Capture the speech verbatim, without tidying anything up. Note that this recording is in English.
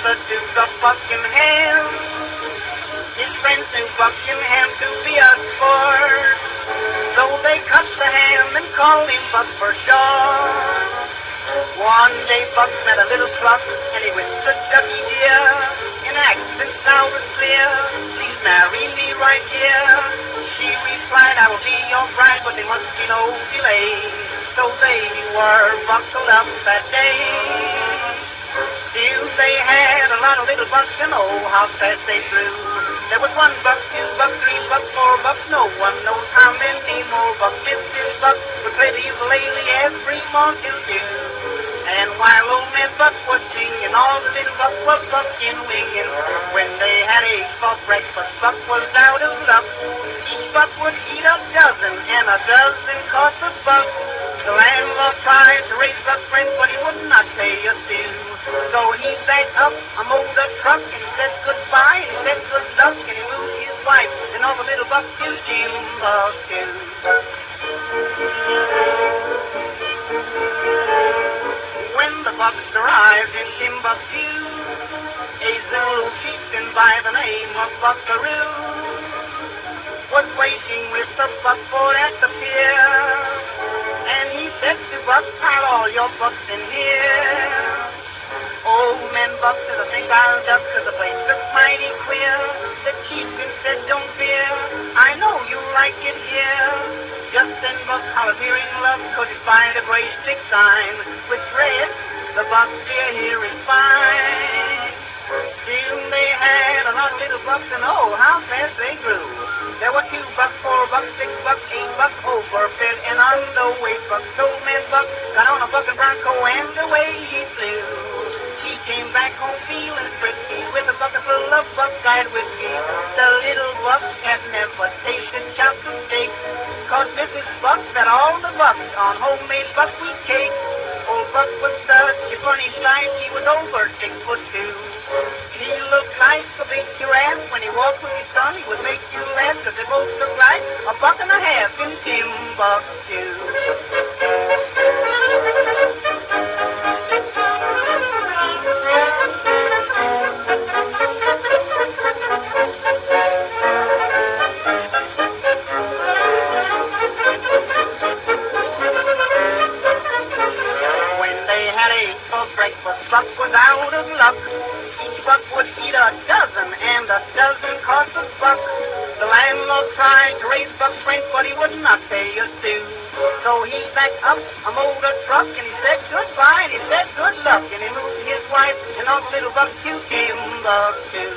the Duke of Buckingham. His friends knew Buckingham to be a sport, so they cut the ham and called him Buck for short. One day Buck met a little cluck, and he whispered, Ducky dear, in accent loud and clear, please marry me right here. She replied, I will be your bride, but there must be no delay. So they were buckled up that day. Still they had a lot of little bucks, and oh, how fast they flew. There was one buck, two buck, three buck, four bucks, no one knows how many more bucks. Missus Buck would play the ukulele every morning till two. And while old man Buck was singing, all the little bucks were bucking, winging. When they had eggs for breakfast, Buck was out of luck. Each buck would eat a dozen, and a dozen cost a buck. The landlord tried to raise Buck's rent, but he would not pay a stew. So he backed up a motor truck, and he said goodbye, and he said good luck, and he moved his wife and all the little bucks to Timbuktu. When the bucks arrived in Timbuktu, a Zulu chieftain by the name of Buckaroo was waiting with the buckboard at the pier, and he said to Buck, pile all your bucks in here. Old man Buck said, I think I'll duck, 'cause the place looks mighty queer. The chieftain said, don't fear, I know you like it here. Just then Buck hollered, hearing love, 'cause he spied a gray stick sign which read, the bucks dear here is fine. Still they had a lot of little bucks, and oh, how fast they grew. There were two bucks, four bucks, six bucks, eight bucks, overfed and underweight bucks. Old man Buck got on a bucking bronco, and away he flew. He came back home feeling frisky, with a bucket full of buckeye whiskey. The little bucks had never tasted chocolate steak, 'cause Missus Buck fed all the bucks on homemade buckwheat cake. Old Buck was such a funny sight, he was over six foot two. He looked like a big giraffe. When he walked with his son, he would make you laugh, 'cause they both looked like a buck and a half in Timbuktu. Buck was out of luck. Each buck would eat a dozen, and a dozen cost a buck. The landlord tried to raise Buck's rent, but he would not pay a stew. So he backed up a motor truck, and he said goodbye, and he said good luck, and he moved his wife and all the little bucks to Timbuktu.